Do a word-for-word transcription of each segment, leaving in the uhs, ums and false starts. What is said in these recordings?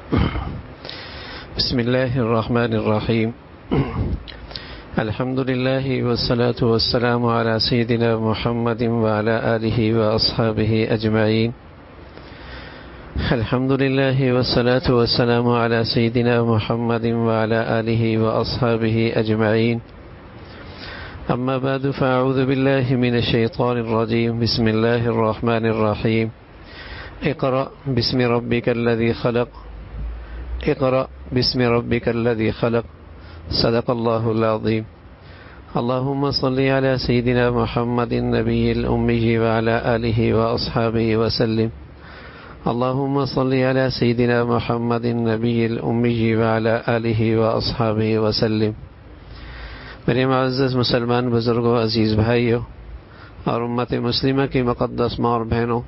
بسم الله الرحمن الرحيم. الحمد لله والصلاة والسلام على سيدنا محمد وعلى آله وأصحابه أجمعين. الحمد لله والصلاة والسلام على سيدنا محمد وعلى آله وأصحابه أجمعين. أما بعد فأعوذ بالله من الشيطان الرجيم. بسم الله الرحمن الرحيم. اقرأ باسم ربك الذي خلق اقرأ باسم ربك الذي خلق. صدق الله العظيم. اللهم صل على سيدنا محمد النبي الأمي وعلى آله وأصحابه وسلم. اللهم صل على سيدنا محمد النبي الأمي وعلى آله وأصحابه وسلم. میرے معزز مسلمان بزرگوں، عزیز بھائیوں اور امت مسلمہ کی مقدس ماں اور بہنوں،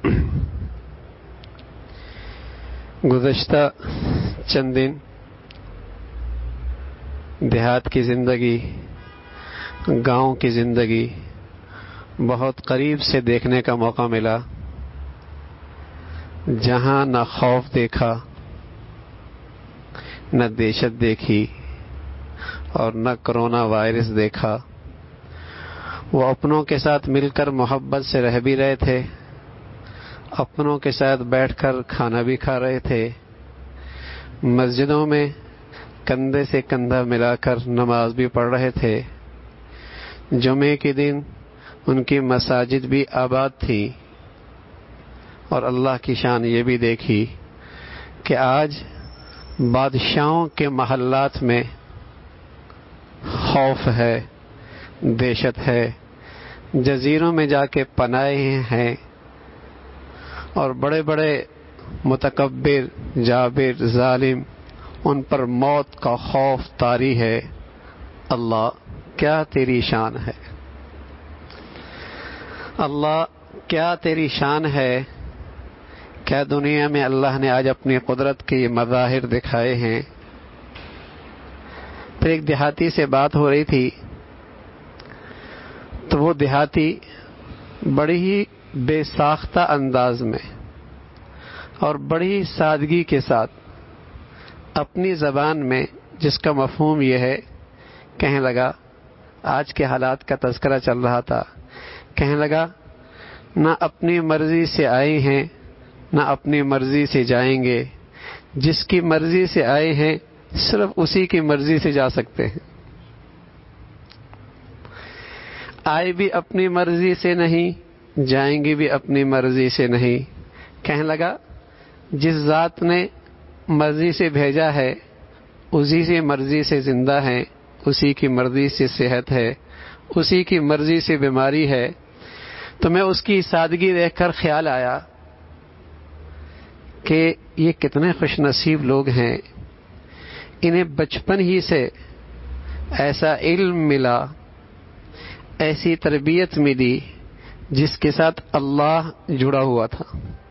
گزشتہ چند دن دیہات کی زندگی، گاؤں کی زندگی بہت قریب سے دیکھنے کا موقع ملا، جہاں نہ خوف دیکھا، نہ دہشت دیکھی اور نہ کرونا وائرس دیکھا۔ وہ اپنوں کے ساتھ مل کر محبت سے رہ بھی رہے تھے، اپنوں کے ساتھ بیٹھ کر کھانا بھی کھا رہے تھے، مسجدوں میں کندھے سے کندھا ملا کر نماز بھی پڑھ رہے تھے۔ جمعے کے دن ان کی مساجد بھی آباد تھی، اور اللہ کی شان یہ بھی دیکھی کہ آج بادشاہوں کے محلات میں خوف ہے، دہشت ہے، جزیروں میں جا کے پناہے ہیں، اور بڑے بڑے متکبر، جابر، ظالم، ان پر موت کا خوف طاری ہے۔ اللہ کیا تیری شان ہے، اللہ کیا تیری شان ہے۔ کیا دنیا میں اللہ نے آج اپنی قدرت کے یہ مظاہر دکھائے ہیں۔ پھر ایک دیہاتی سے بات ہو رہی تھی، تو وہ دیہاتی بڑی ہی بے ساختہ انداز میں اور بڑی سادگی کے ساتھ اپنی زبان میں، جس کا مفہوم یہ ہے، کہنے لگا، آج کے حالات کا تذکرہ چل رہا تھا، کہنے لگا، نہ اپنی مرضی سے آئے ہیں نہ اپنی مرضی سے جائیں گے، جس کی مرضی سے آئے ہیں صرف اسی کی مرضی سے جا سکتے ہیں۔ آئے بھی اپنی مرضی سے نہیں، جائیں گے بھی اپنی مرضی سے نہیں۔ کہنے لگا، جس ذات نے مرضی سے بھیجا ہے اسی سے مرضی سے زندہ ہیں، اسی کی مرضی سے صحت ہے، اسی کی مرضی سے بیماری ہے۔ تو میں اس کی سادگی دیکھ کر خیال آیا کہ یہ کتنے خوش نصیب لوگ ہیں، انہیں بچپن ہی سے ایسا علم ملا، ایسی تربیت ملی جس کے ساتھ اللہ جڑا ہوا تھا۔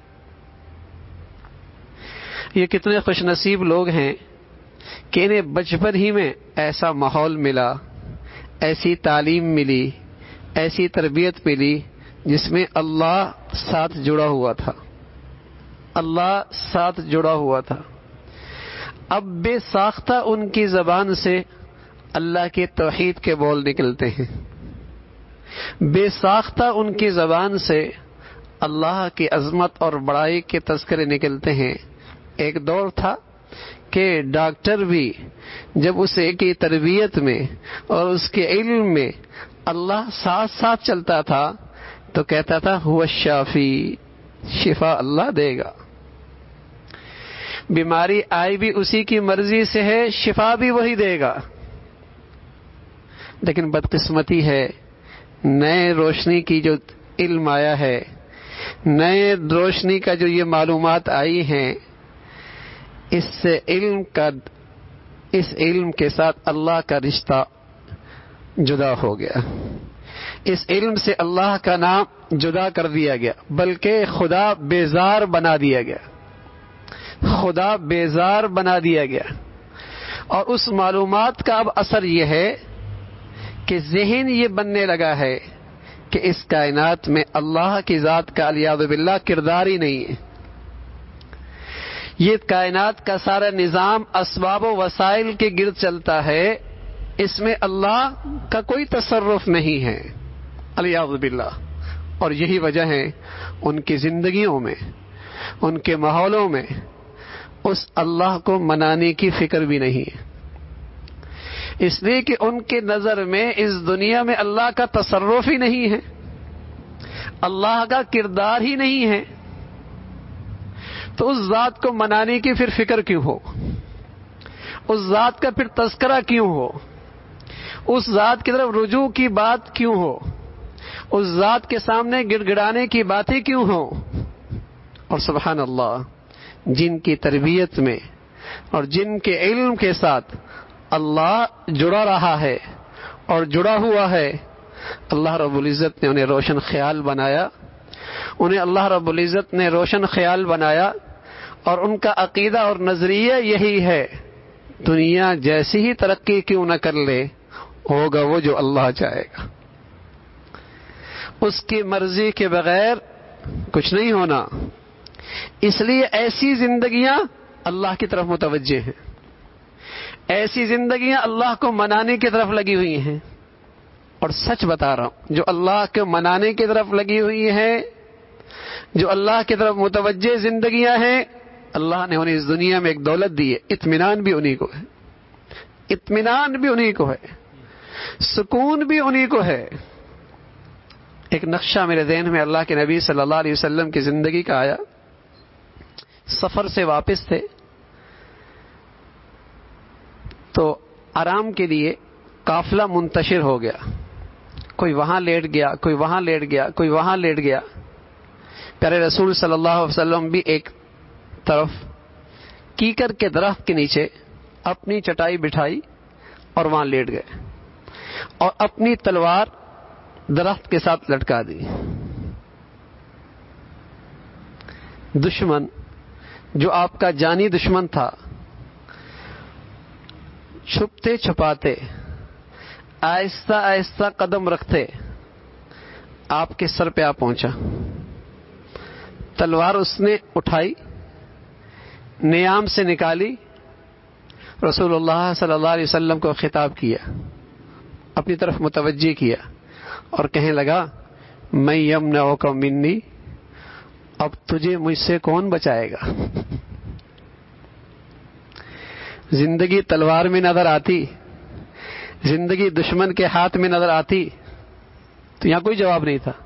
یہ کتنے خوش نصیب لوگ ہیں کہ انہیں بچپن ہی میں ایسا ماحول ملا، ایسی تعلیم ملی، ایسی تربیت ملی جس میں اللہ ساتھ جڑا ہوا تھا، اللہ ساتھ جڑا ہوا تھا۔ اب بے ساختہ ان کی زبان سے اللہ کے توحید کے بول نکلتے ہیں، بے ساختہ ان کی زبان سے اللہ کی عظمت اور بڑائی کے تذکرے نکلتے ہیں۔ ایک دور تھا کہ ڈاکٹر بھی جب اسے کی تربیت میں اور اس کے علم میں اللہ ساتھ ساتھ چلتا تھا تو کہتا تھا هو الشافی، شفا اللہ دے گا۔ بیماری آئی بھی اسی کی مرضی سے ہے، شفا بھی وہی دے گا۔ لیکن بدقسمتی ہے، نئے روشنی کی جو علم آیا ہے، نئے روشنی کا جو یہ معلومات آئی ہیں، اس سے علم کا اس علم کے ساتھ اللہ کا رشتہ جدا ہو گیا، اس علم سے اللہ کا نام جدا کر دیا گیا، بلکہ خدا بیزار بنا دیا گیا، خدا بیزار بنا دیا گیا۔ اور اس معلومات کا اب اثر یہ ہے کہ ذہن یہ بننے لگا ہے کہ اس کائنات میں اللہ کی ذات کا علیاذ باللہ کردار ہی نہیں ہے۔ یہ کائنات کا سارا نظام اسباب و وسائل کے گرد چلتا ہے، اس میں اللہ کا کوئی تصرف نہیں ہے، الیاذ باللہ۔ اور یہی وجہ ہے ان کی زندگیوں میں، ان کے ماحولوں میں اس اللہ کو منانے کی فکر بھی نہیں ہے، اس لیے کہ ان کے نظر میں اس دنیا میں اللہ کا تصرف ہی نہیں ہے، اللہ کا کردار ہی نہیں ہے، تو اس ذات کو منانے کی پھر فکر کیوں ہو، اس ذات کا پھر تذکرہ کیوں ہو، اس ذات کی طرف رجوع کی بات کیوں ہو، اس ذات کے سامنے گڑ گڑانے کی باتیں کیوں ہوں۔ اور سبحان اللہ، جن کی تربیت میں اور جن کے علم کے ساتھ اللہ جڑا رہا ہے اور جڑا ہوا ہے، اللہ رب العزت نے انہیں روشن خیال بنایا، انہیں اللہ رب العزت نے روشن خیال بنایا، اور ان کا عقیدہ اور نظریہ یہی ہے، دنیا جیسی ہی ترقی کیوں نہ کر لے، ہوگا وہ جو اللہ چاہے گا، اس کی مرضی کے بغیر کچھ نہیں ہونا۔ اس لیے ایسی زندگیاں اللہ کی طرف متوجہ ہیں، ایسی زندگیاں اللہ کو منانے کی طرف لگی ہوئی ہیں۔ اور سچ بتا رہا ہوں، جو اللہ کو منانے کی طرف لگی ہوئی ہیں، جو اللہ کی طرف متوجہ زندگیاں ہیں، اللہ نے انہیں اس دنیا میں ایک دولت دی ہے، اطمینان بھی انہی کو ہے، اطمینان بھی انہی کو ہے، سکون بھی انہی کو ہے۔ ایک نقشہ میرے ذہن میں اللہ کے نبی صلی اللہ علیہ وسلم کی زندگی کا آیا، سفر سے واپس تھے تو آرام کے لیے قافلہ منتشر ہو گیا، کوئی وہاں لیٹ گیا، کوئی وہاں لیٹ گیا، کوئی وہاں لیٹ گیا۔ پیارے رسول صلی اللہ علیہ وسلم بھی ایک طرف کیکر کے درخت کے نیچے اپنی چٹائی بٹھائی اور وہاں لیٹ گئے، اور اپنی تلوار درخت کے ساتھ لٹکا دی۔ دشمن جو آپ کا جانی دشمن تھا، چھپتے چھپاتے آہستہ آہستہ قدم رکھتے آپ کے سر پہ آ پہنچا، تلوار اس نے اٹھائی، نیام سے نکالی، رسول اللہ صلی اللہ علیہ وسلم کو خطاب کیا، اپنی طرف متوجہ کیا اور کہنے لگا، میں یمنعک منی، اب تجھے مجھ سے کون بچائے گا؟ زندگی تلوار میں نظر آتی، زندگی دشمن کے ہاتھ میں نظر آتی تو یہاں کوئی جواب نہیں تھا،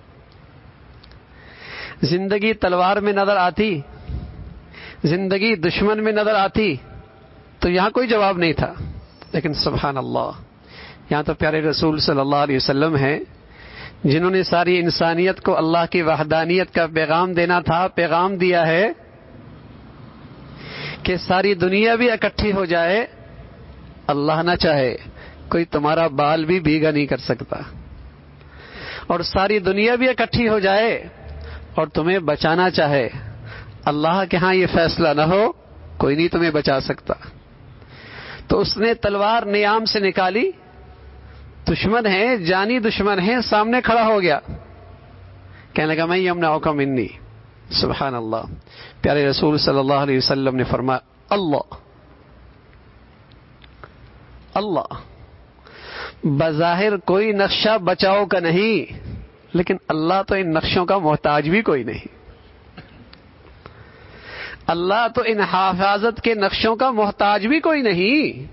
زندگی تلوار میں نظر آتی، زندگی دشمن میں نظر آتی تو یہاں کوئی جواب نہیں تھا۔ لیکن سبحان اللہ، یہاں تو پیارے رسول صلی اللہ علیہ وسلم ہیں جنہوں نے ساری انسانیت کو اللہ کی وحدانیت کا پیغام دینا تھا، پیغام دیا ہے کہ ساری دنیا بھی اکٹھی ہو جائے، اللہ نہ چاہے کوئی تمہارا بال بھی بھیگا نہیں کر سکتا، اور ساری دنیا بھی اکٹھی ہو جائے اور تمہیں بچانا چاہے، اللہ کے ہاں یہ فیصلہ نہ ہو کوئی نہیں تمہیں بچا سکتا۔ تو اس نے تلوار نیام سے نکالی، دشمن ہے، جانی دشمن ہے، سامنے کھڑا ہو گیا، کہنے لگا میں یمنعک منی۔ سبحان اللہ، پیارے رسول صلی اللہ علیہ وسلم نے فرمایا، اللہ اللہ بظاہر کوئی نقشہ بچاؤ کا نہیں، لیکن اللہ تو ان نقشوں کا محتاج بھی کوئی نہیں، اللہ تو ان حفاظت کے نقشوں کا محتاج بھی کوئی نہیں۔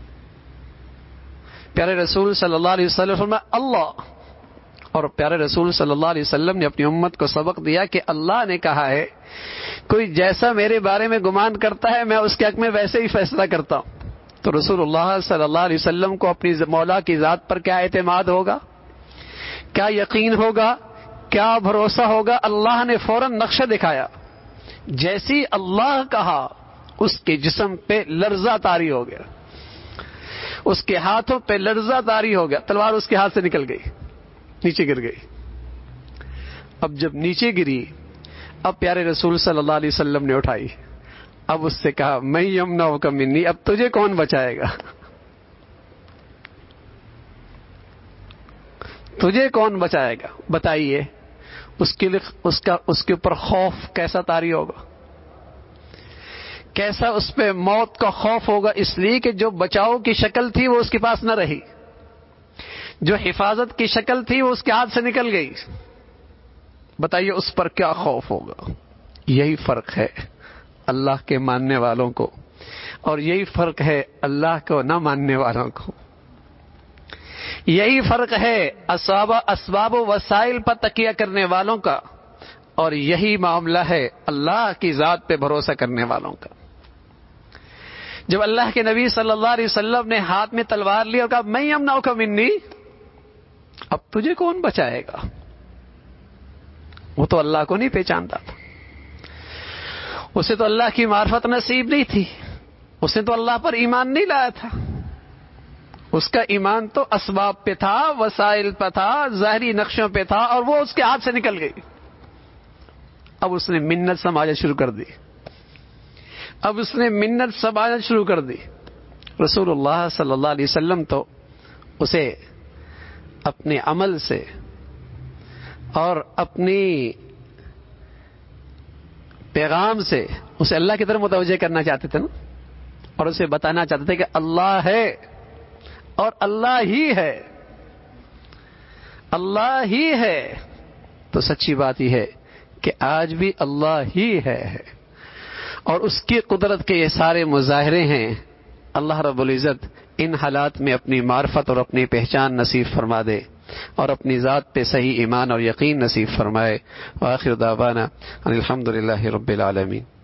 پیارے رسول صلی اللہ علیہ وسلم فرمایا اللہ، اور پیارے رسول صلی اللہ علیہ وسلم نے اپنی امت کو سبق دیا کہ اللہ نے کہا ہے کوئی جیسا میرے بارے میں گمان کرتا ہے میں اس کے حق میں ویسے ہی فیصلہ کرتا ہوں۔ تو رسول اللہ صلی اللہ علیہ وسلم کو اپنی مولا کی ذات پر کیا اعتماد ہوگا، کیا یقین ہوگا، کیا بھروسہ ہوگا؟ اللہ نے فوراً نقشہ دکھایا، جیسی اللہ کہا اس کے جسم پہ لرزہ طاری ہو گیا، اس کے ہاتھوں پہ لرزہ طاری ہو گیا، تلوار اس کے ہاتھ سے نکل گئی، نیچے گر گئی۔ اب جب نیچے گری، اب پیارے رسول صلی اللہ علیہ وسلم نے اٹھائی، اب اس سے کہا میں یمنعک منی، اب تجھے کون بچائے گا، تجھے کون بچائے گا؟ بتائیے اس کے لیے اس کا اس کے اوپر خوف کیسا طاری ہوگا۔ کیسا اس پہ موت کا خوف ہوگا، اس لیے کہ جو بچاؤ کی شکل تھی وہ اس کے پاس نہ رہی، جو حفاظت کی شکل تھی وہ اس کے ہاتھ سے نکل گئی۔ بتائیے اس پر کیا خوف ہوگا۔ یہی فرق ہے اللہ کے ماننے والوں کو، اور یہی فرق ہے اللہ کو نہ ماننے والوں کو۔ یہی فرق ہے اسباب اسباب و وسائل پر تکیہ کرنے والوں کا، اور یہی معاملہ ہے اللہ کی ذات پہ بھروسہ کرنے والوں کا۔ جب اللہ کے نبی صلی اللہ علیہ وسلم نے ہاتھ میں تلوار لی اور کہا میں یمنعک منی، اب تجھے کون بچائے گا؟ وہ تو اللہ کو نہیں پہچانتا تھا، اسے تو اللہ کی معرفت نصیب نہیں تھی، اس نے تو اللہ پر ایمان نہیں لایا تھا، اس کا ایمان تو اسباب پہ تھا، وسائل پہ تھا، ظاہری نقشوں پہ تھا، اور وہ اس کے ہاتھ سے نکل گئی۔ اب اس نے منت سماجنا شروع کر دی، اب اس نے منت سماجنا شروع کر دی۔ رسول اللہ صلی اللہ علیہ وسلم تو اسے اپنے عمل سے اور اپنی پیغام سے اسے اللہ کی طرف متوجہ کرنا چاہتے تھے نا، اور اسے بتانا چاہتے تھے کہ اللہ ہے اور اللہ ہی ہے، اللہ ہی ہے۔ تو سچی بات یہ ہے کہ آج بھی اللہ ہی ہے، اور اس کی قدرت کے یہ سارے مظاہرے ہیں۔ اللہ رب العزت ان حالات میں اپنی معرفت اور اپنی پہچان نصیب فرما دے، اور اپنی ذات پہ صحیح ایمان اور یقین نصیب فرمائے۔ وآخر دعوانا ان الحمد للہ رب العالمین۔